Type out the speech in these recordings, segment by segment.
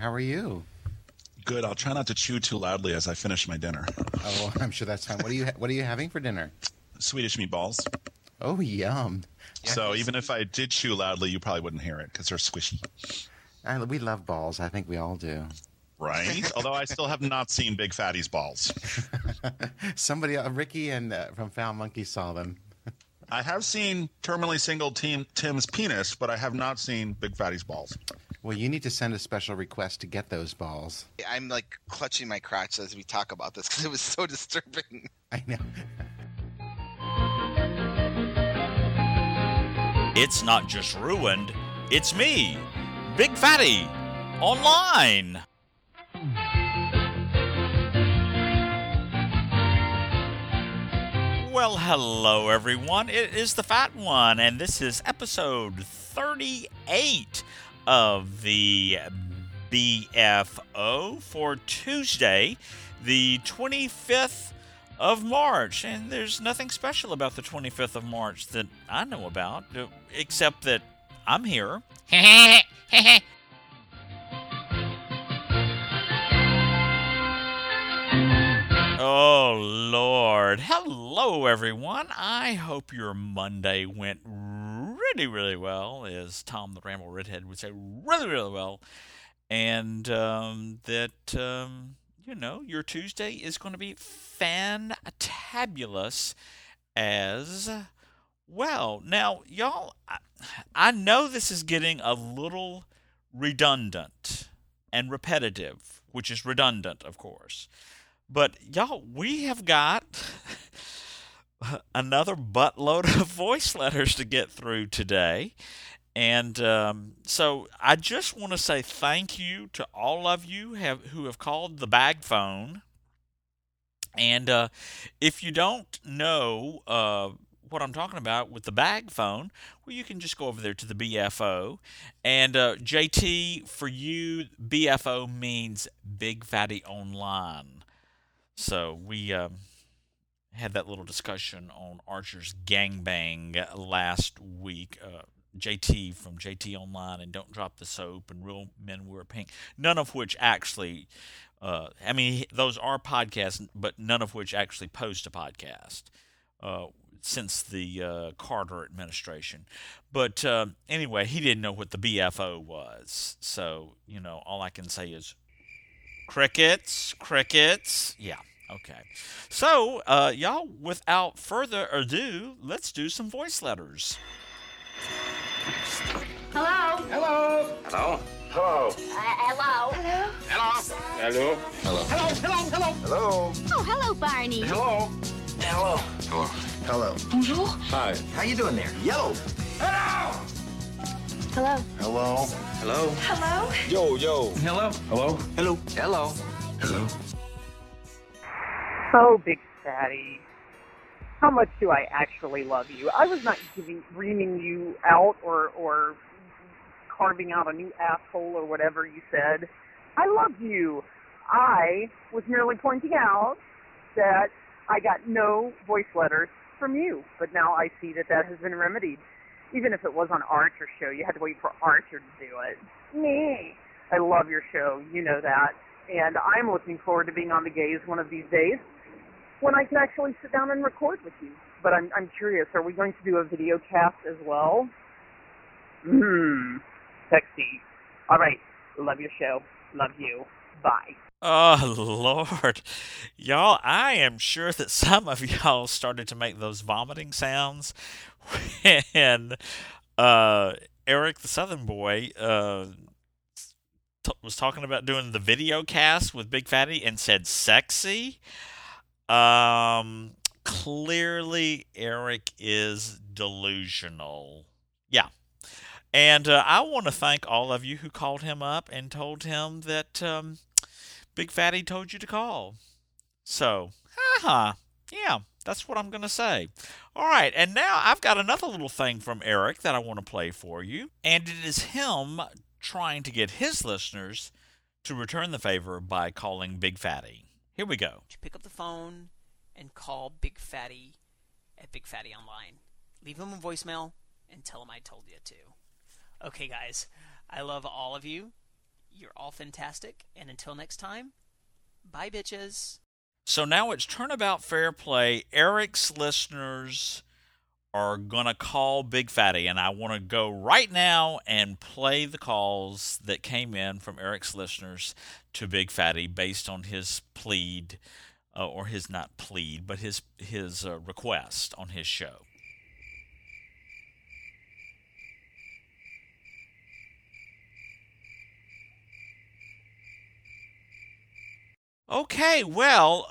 How are you? Good. I'll try not to chew too loudly as I finish my dinner. Oh, I'm sure that's fine. What are you having for dinner? Swedish meatballs. Oh, yum. So even if I did chew loudly, you probably wouldn't hear it because they're squishy. We love balls. I think we all do. Right? Although I still have not seen Big Fatty's balls. Somebody, Ricky and from Foul Monkey saw them. I have seen terminally single Tim's penis, but I have not seen Big Fatty's balls. Well, you need to send a special request to get those balls. I'm like clutching my crotch as we talk about this because it was so disturbing. I know. It's not just ruined, it's me, Big Fatty, online. Well, hello everyone, it is the Fat One, and this is episode 38 of the BFO for Tuesday, the 25th of March. And there's nothing special about the 25th of March that I know about, except that I'm here. Oh, Lord. Hello, everyone. I hope your Monday went really, really well, as Tom the Ramble Redhead would say, really, really well. And that, your Tuesday is going to be fantabulous as well. Now, y'all, I know this is getting a little redundant and repetitive, which is redundant, of course. But, y'all, we have got another buttload of voice letters to get through today. And so I just want to say thank you to all of you who have called the bag phone. And if you don't know what I'm talking about with the bag phone, well, you can just go over there to the BFO. And JT, for you, BFO means Big Fatty Online. So we had that little discussion on Archer's Gangbang last week. JT from JT Online and Don't Drop the Soap and Real Men Wear Pink, none of which actually, those are podcasts, but none of which actually post a podcast since the Carter administration. But anyway, he didn't know what the BFO was. So, all I can say is crickets. Yeah, okay. So, y'all, without further ado, let's do some voice letters. Hello. Hello. Hello. Hello. Hello. Hello. Hello. Hello. Hello. Hello. Hello. Oh, hello, Barney. Hello. Hello. Hello. Hello. Bonjour. Hi. How you doing there? Yellow. Hello. Hello. Hello. Hello. Hello. Yo. Hello. Hello. Hello. Hello. Hello. Oh, Big Fatty. How much do I actually love you? I was not reaming you out or carving out a new asshole or whatever you said. I love you. I was merely pointing out that I got no voice letters from you, but now I see that has been remedied. Even if it was on Archer's show, you had to wait for Archer to do it. Me. I love your show. You know that. And I'm looking forward to being on the Gays one of these days, when I can actually sit down and record with you. But I'm curious, are we going to do a video cast as well? Sexy. All right. Love your show. Love you. Bye. Oh, Lord. Y'all, I am sure that some of y'all started to make those vomiting sounds when Eric the Southern Boy was talking about doing the video cast with Big Fatty and said sexy. Clearly Eric is delusional. Yeah. And I want to thank all of you who called him up and told him that Big Fatty told you to call. So, yeah, that's what I'm going to say. All right, and now I've got another little thing from Eric that I want to play for you. And it is him trying to get his listeners to return the favor by calling Big Fatty. Here we go. Pick up the phone and call Big Fatty at Big Fatty Online. Leave him a voicemail and tell him I told you to. Okay, guys, I love all of you. You're all fantastic. And until next time, bye, bitches. So now it's Turnabout Fair Play. Eric's listeners are going to call Big Fatty, and I want to go right now and play the calls that came in from Eric's listeners to Big Fatty based on his plead, or his not plead, but his request on his show. Okay, well,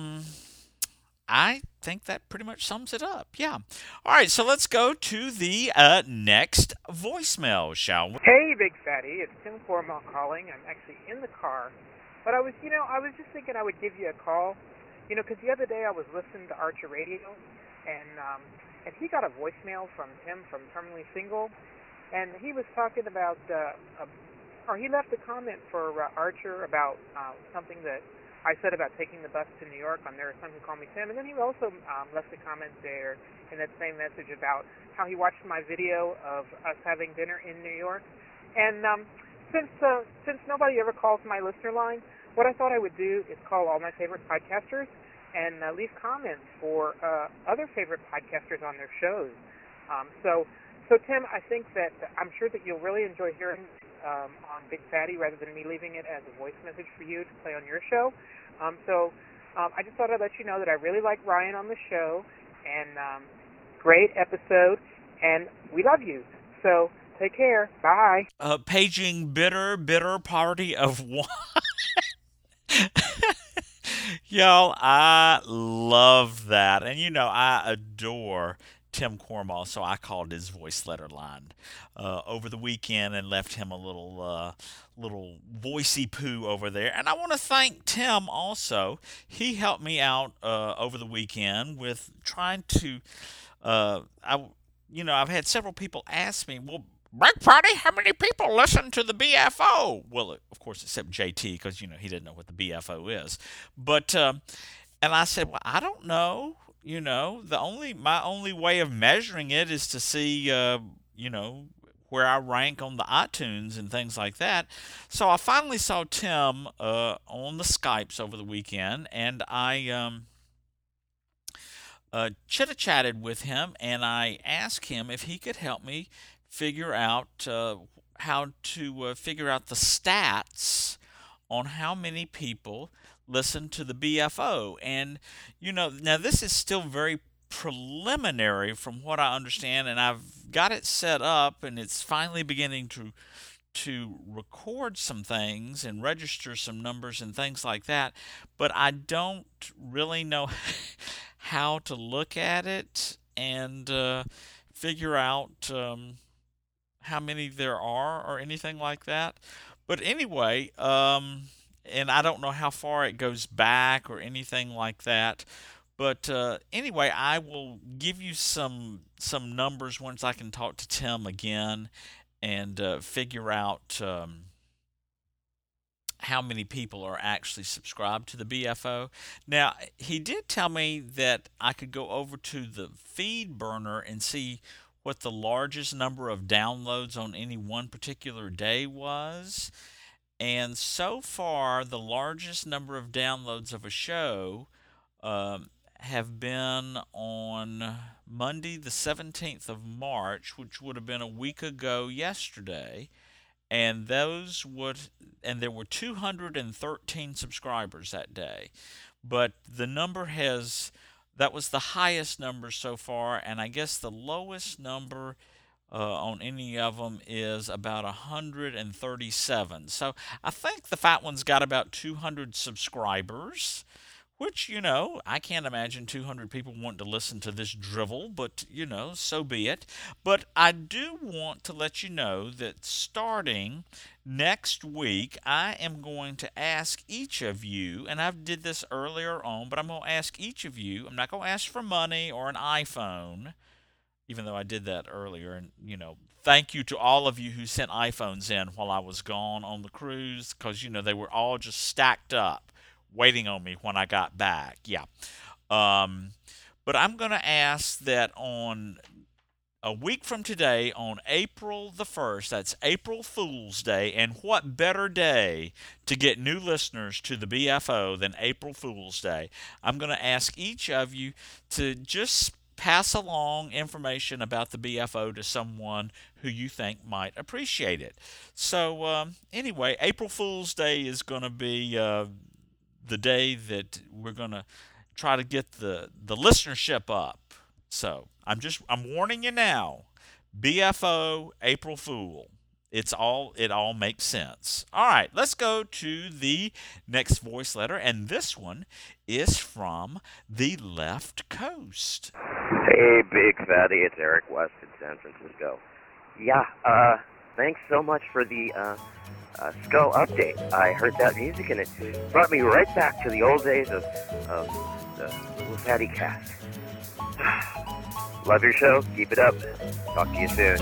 I think that pretty much sums it up. Yeah. All right, so let's go to the next voicemail, shall we? Hey, Big Fatty, it's Tim Cornwell calling. I'm actually in the car, but I was just thinking I would give you a call, because the other day I was listening to Archer Radio, and he got a voicemail from Tim from Terminally Single, and he was talking about, or he left a comment for Archer about something that I said about taking the bus to New York on There Is Some Who Call Me Tim, and then he also left a comment there in that same message about how he watched my video of us having dinner in New York. And since nobody ever calls my listener line, what I thought I would do is call all my favorite podcasters and leave comments for other favorite podcasters on their shows. So Tim, I think that I'm sure that you'll really enjoy hearing on Big Fatty rather than me leaving it as a voice message for you to play on your show. I just thought I'd let you know that I really like Ryan on the show, and great episode, and we love you. So take care. Bye. Paging bitter party of one. Y'all, I love that. And, I adore Tim Cornwell, so I called his voice letter line over the weekend and left him a little voicey poo over there. And I want to thank Tim also. He helped me out over the weekend with trying to. I've had several people ask me, well, Big Fatty, how many people listen to the BFO? Well, of course, except JT, because he didn't know what the BFO is. But and I said, well, I don't know. My only way of measuring it is to see, where I rank on the iTunes and things like that. So I finally saw Tim on the Skypes over the weekend, and I chit-chatted with him, and I asked him if he could help me figure out how to figure out the stats on how many people listen to the BFO. And, now this is still very preliminary from what I understand, and I've got it set up, and it's finally beginning to record some things and register some numbers and things like that, but I don't really know how to look at it and figure out how many there are or anything like that. But anyway, and I don't know how far it goes back or anything like that. But anyway, I will give you some numbers once I can talk to Tim again and figure out how many people are actually subscribed to the BFO. Now, he did tell me that I could go over to the feed burner and see what the largest number of downloads on any one particular day was. And so far, the largest number of downloads of a show have been on Monday, the 17th of March, which would have been a week ago yesterday. And there were 213 subscribers that day. But the number that was the highest number so far, and I guess the lowest number on any of them is about 137. So I think the Fat One's got about 200 subscribers, which, I can't imagine 200 people wanting to listen to this drivel, but, so be it. But I do want to let you know that starting next week, I am going to ask each of you, and I did this earlier on, but I'm going to ask each of you, I'm not going to ask for money or an iPhone, even though I did that earlier. And, thank you to all of you who sent iPhones in while I was gone on the cruise, because, they were all just stacked up, waiting on me when I got back. Yeah. But I'm going to ask that on a week from today on April the 1st. That's April Fool's Day. And what better day to get new listeners to the BFO than April Fool's Day? I'm going to ask each of you to just pass along information about the BFO to someone who you think might appreciate it. So anyway, April Fool's Day is going to be the day that we're going to try to get the listenership up. So I'm warning you now. BFO April Fool. It all makes sense. All right, let's go to the next voice letter, and this one is from the left coast. Hey, Big Fatty, it's Eric West in San Francisco. Yeah, thanks so much for the Skull update. I heard that music, and it brought me right back to the old days of the Little Fatty cast. Love your show. Keep it up. Talk to you soon.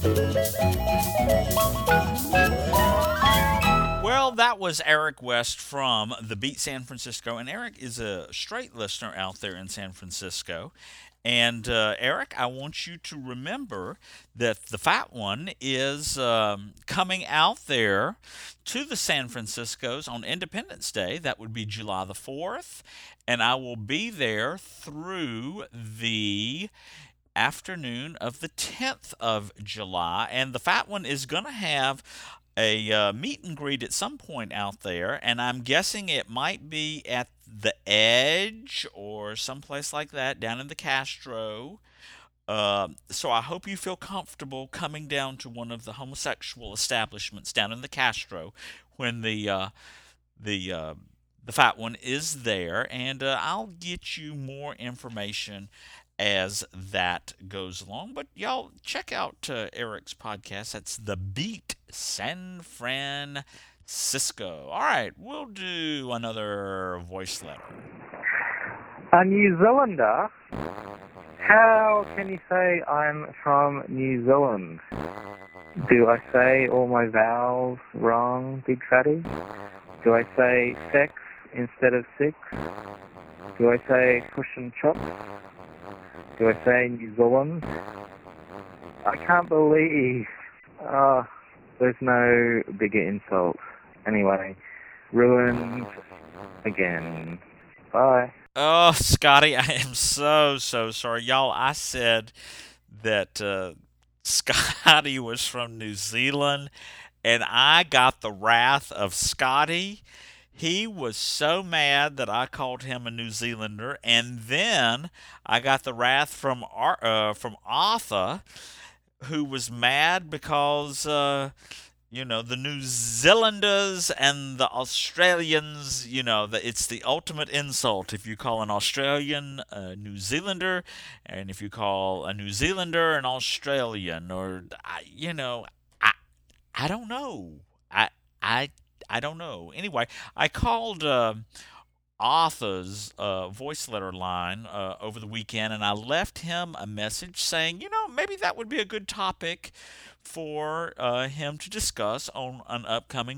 Well, that was Eric West from The Beat San Francisco, and Eric is a straight listener out there in San Francisco. And Eric, I want you to remember that the Fat One is coming out there to the San Franciscos on Independence Day. That would be July the 4th. And I will be there through the afternoon of the 10th of July. And the Fat One is going to have a meet and greet at some point out there, and I'm guessing it might be at the Edge or someplace like that down in the Castro. So I hope you feel comfortable coming down to one of the homosexual establishments down in the Castro when the Fat One is there, and I'll get you more information as that goes along. But y'all check out Eric's podcast. That's The Beat San Francisco. All right, we'll do another voice letter. A New Zealander? How can you say I'm from New Zealand? Do I say all my vowels wrong, Big Fatty? Do I say sex instead of six? Do I say push and chop? Do I say New Zealand? I can't believe. There's no bigger insults. Anyway, ruined again. Bye. Oh, Scotty, I am so sorry. Y'all, I said that Scotty was from New Zealand, and I got the wrath of Scotty. He was so mad that I called him a New Zealander, and then I got the wrath from Arthur, who was mad because the New Zealanders and the Australians, it's the ultimate insult if you call an Australian a New Zealander, and if you call a New Zealander an Australian, or I don't know. I don't know. Anyway, I called Arthur's voice letter line over the weekend, and I left him a message saying, maybe that would be a good topic for him to discuss on an upcoming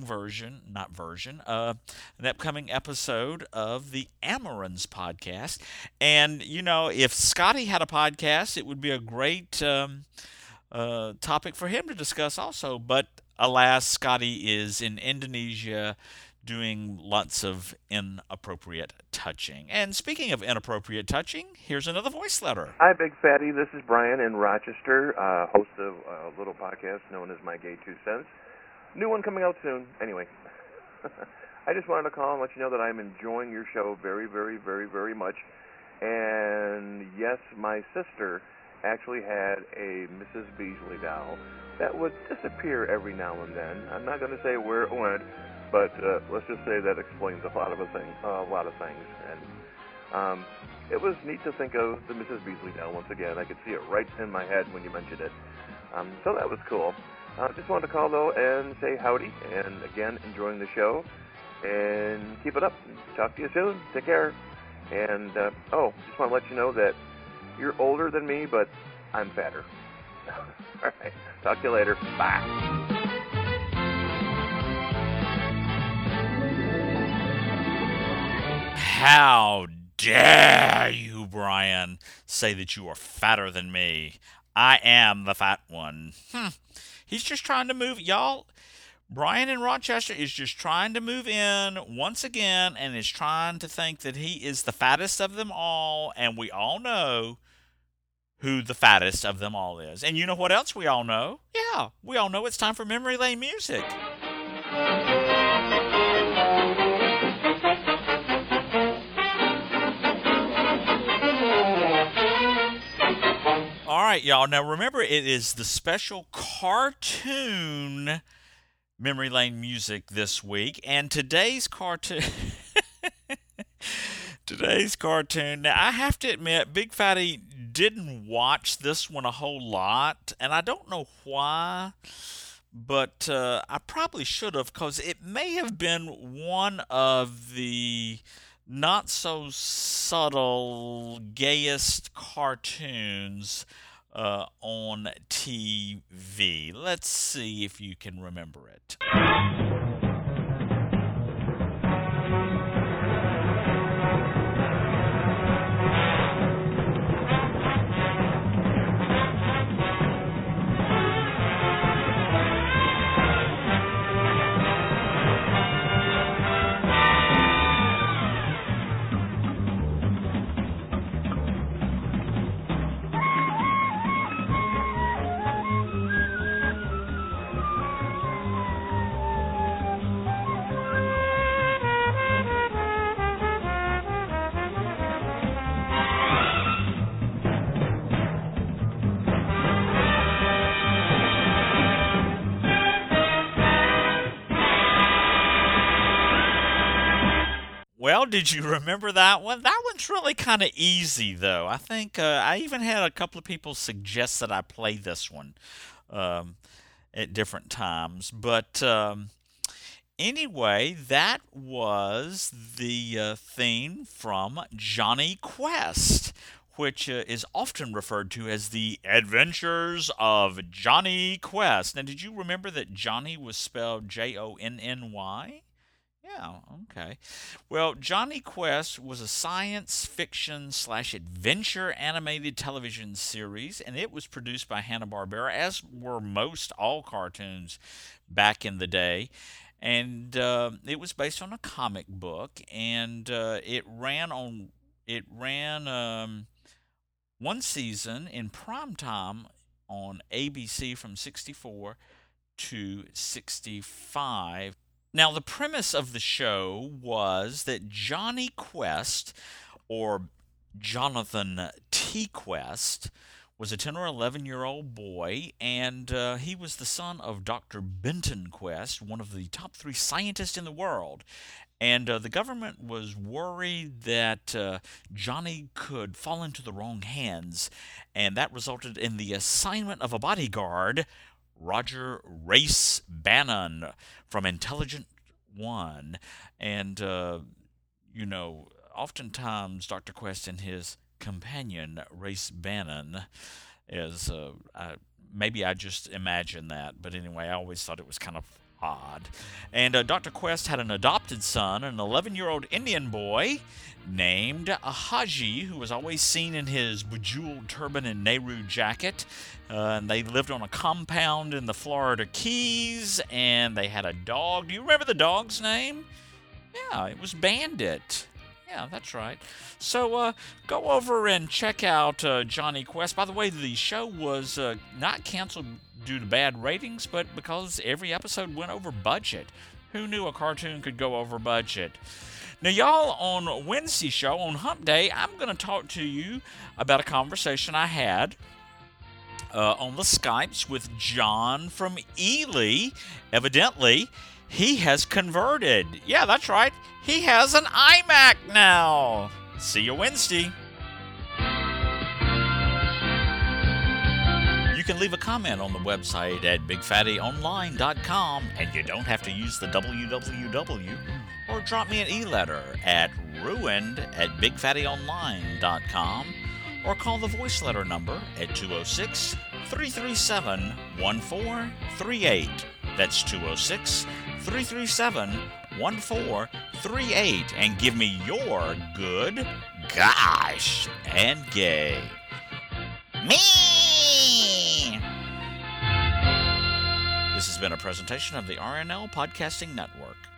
an upcoming episode of the Amarons podcast. And, if Scotty had a podcast, it would be a great topic for him to discuss also. But alas, Scotty is in Indonesia doing lots of inappropriate touching. And speaking of inappropriate touching, here's another voice letter. Hi, Big Fatty. This is Brian in Rochester, host of a little podcast known as My Gay Two Cents. New one coming out soon. Anyway, I just wanted to call and let you know that I'm enjoying your show very, very, very, very much. And yes, my sister actually had a Mrs. Beasley doll that would disappear every now and then. I'm not going to say where it went, but let's just say that explains a lot of things. And it was neat to think of the Mrs. Beasley doll once again. I could see it right in my head when you mentioned it. So that was cool. Just wanted to call, though, and say howdy. And, again, enjoying the show. And keep it up. Talk to you soon. Take care. And, just want to let you know that you're older than me, but I'm fatter. All right. Talk to you later. Bye. How dare you, Brian, say that you are fatter than me? I am the fat one. He's just trying to move, y'all. Brian in Rochester is just trying to move in once again and is trying to think that he is the fattest of them all, and we all know who the fattest of them all is. And you know what else we all know? Yeah, we all know it's time for Memory Lane music. All right, y'all. Now remember, it is the special cartoon Memory Lane music this week, and today's cartoon. Now, I have to admit, Big Fatty didn't watch this one a whole lot, and I don't know why, but I probably should have, because it may have been one of the not so subtle, gayest cartoons on TV. Let's see if you can remember it. Well, did you remember that one? That one's really kind of easy, though. I think I even had a couple of people suggest that I play this one at different times. But anyway, that was the theme from Jonny Quest, which is often referred to as the Adventures of Jonny Quest. Now, did you remember that Johnny was spelled Jonny? Yeah, okay. Well, Jonny Quest was a science fiction / adventure animated television series, and it was produced by Hanna-Barbera, as were most all cartoons back in the day. And it was based on a comic book, and it ran one season in primetime on ABC from 64 to 65. Now, the premise of the show was that Jonny Quest, or Jonathan T. Quest, was a 10 or 11-year-old boy, and he was the son of Dr. Benton Quest, one of the top 3 scientists in the world. And the government was worried that Johnny could fall into the wrong hands, and that resulted in the assignment of a bodyguard, Roger Race Bannon, from Intelligent One. And, oftentimes Dr. Quest and his companion, Race Bannon, is, maybe I just imagined that, but anyway, I always thought it was kind of odd. And Dr. Quest had an adopted son, an 11-year-old Indian boy named Haji, who was always seen in his bejeweled turban and Nehru jacket. And they lived on a compound in the Florida Keys, and they had a dog. Do you remember the dog's name? Yeah, it was Bandit. Yeah, that's right. So go over and check out Jonny Quest. By the way, the show was not canceled due to bad ratings, but because every episode went over budget. Who knew a cartoon could go over budget? Now, y'all, on Wednesday's show, on Hump Day, I'm going to talk to you about a conversation I had on the Skypes with John from Ely. Evidently, he has converted. Yeah, that's right. He has an iMac now. See you Wednesday. You can leave a comment on the website at bigfattyonline.com, and you don't have to use the www, or drop me an e-letter at ruined@bigfattyonline.com, or call the voice letter number at 206-337-1438. That's 206-337-1438, and give me your good, gosh, and gay. Me! has been a presentation of the RNL Podcasting Network.